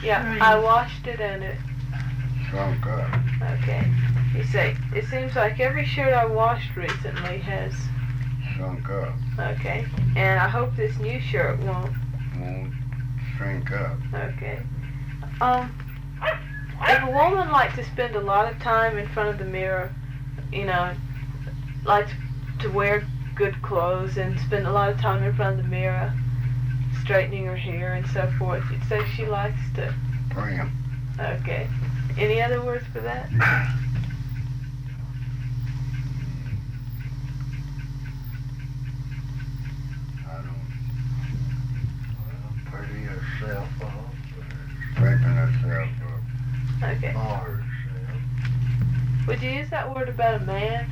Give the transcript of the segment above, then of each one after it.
Yeah, I washed it and it shrunk up. Okay. You say, it seems like every shirt I washed recently has Shrunk up. Okay. And I hope this new shirt won't Shrink up. Okay. If a woman likes to spend a lot of time in front of the mirror, you know, likes to wear good clothes and spend a lot of time in front of the mirror, straightening her hair and so forth, you'd say she likes to Prim. Okay. Any other words for that? Pretty herself up. Straightening herself up. Okay. Or herself. Would you use that word about a man?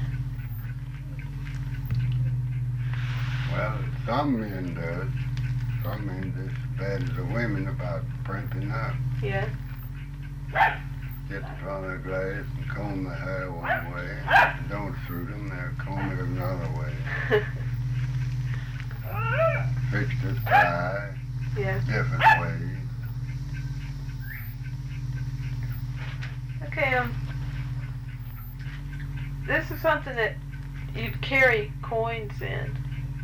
Well, some men does. Some men just as bad as the women about primping up. Yeah. Get in front of the glass and comb the hair one way. And don't suit them, they'll comb it another way. Fix the tie. Yeah. Different ways. Okay, this is something that you'd carry coins in.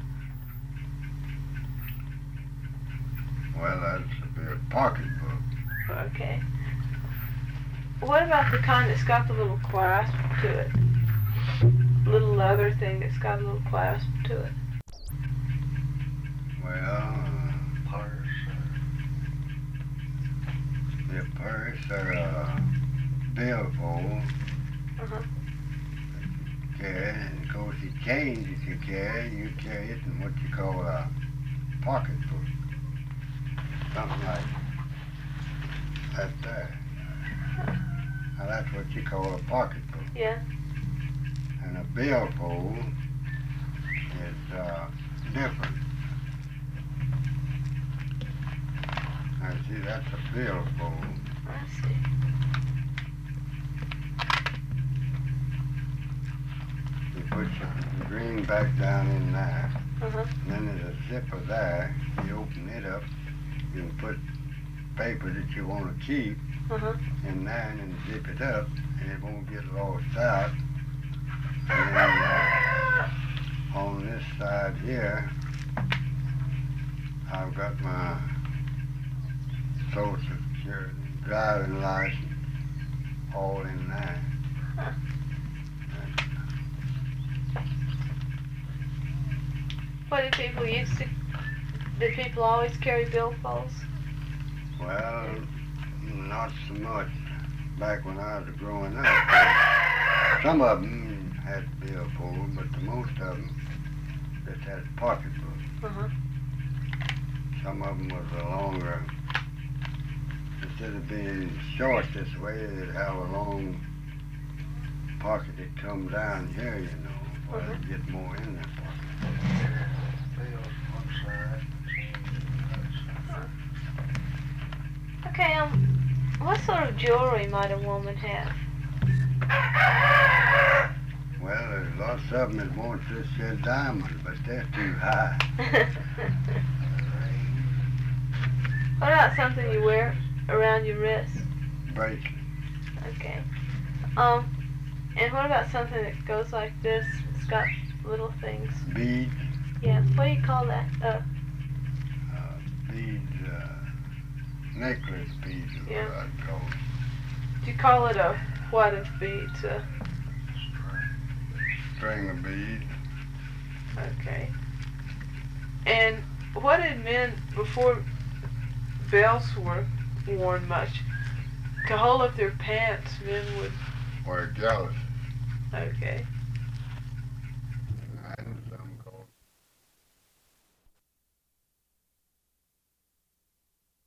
Well, that's a bit pocketbook. Okay. What about the kind that's got the little clasp to it? Little leather thing that's got a little clasp to it. Well, purse. A purse or a billfold. Uh-huh. Carry, and of course the change you carry it in what you call a pocketbook. Something like that there. Now that's what you call a pocketbook. Yeah. And a billfold is different. Now see, that's a billfold. I see. You put your greenback down in there. Uh-huh. And then there's a zipper there. You open it up. You can put paper that you want to keep Uh-huh. in there and then zip it up and it won't get lost out. And then on this side here, I've got my Social Security, driving license, all in there. Huh. What did people used to? Did people always carry billfolds? Well, not so much back when I was growing up. Some of them had billfold, but the most of them just had pocketbooks. Uh-huh. Some of them was a longer. Instead of being short this way, they'd have a long pocket that come down here, you know, where you get more in that pocket. One side. Okay, what sort of jewelry might a woman have? Well, there's lots of them that want this here diamond, but they're too high. What about something you wear around your wrist? Bracelet. Okay. And what about something that goes like this? It's got little things. Beads. Yeah. What do you call that? Beads, necklace beads is Yeah. what I'd call it. Do you call it a what of beads? String of beads. Okay. And what did men, before belts were worn much, to hold up their pants, men would... Wear gallows. Okay.